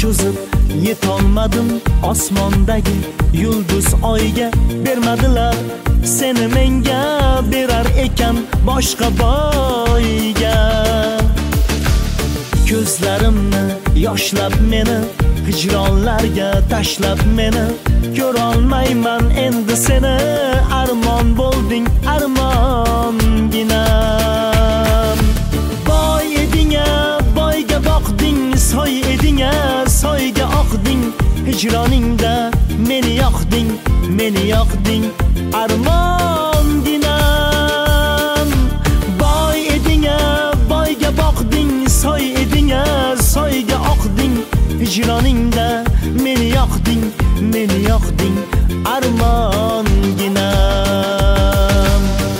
cho'zib yetolmadim osmondagi yulduz oyga bermadilar seni menga berar ekan boshqa boyga ko'zlarimni yoshlab meni hijronlarga tashlab meni ko'rolmayman endi seni armon bo'lding armonginam boy edinga boyga boqding soy edinga soyga oqding hijroningda meni yoqding armonginam boy edinga boyga boqding soy edinga soyga oqding hijroningda meni yoqding armonginam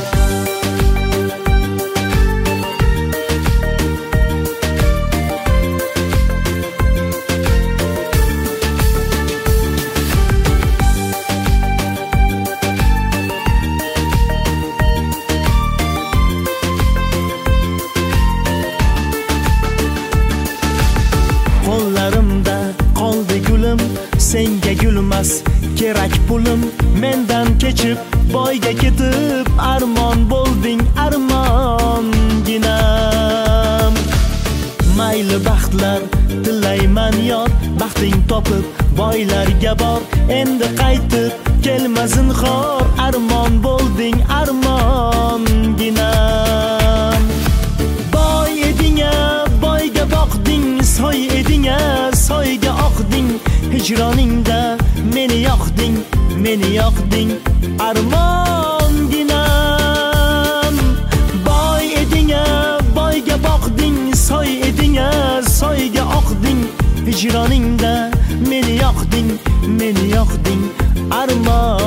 qo'llarimda qoldi gulim senga gulmas kerak pulim mendan kechib boyga ketib armon bo'lding armonginam mayli baxtlar tilayman yor baxting topib boylarga bor endi qaytib kelma zinhor armon bo'lding armonginam boy edinga boyga boqding soy edinga soyga oqding hijroningda meni yoqding armonginam boy edinga boyga boqding soy edinga soyga oqding hijroningda meni yoqding armon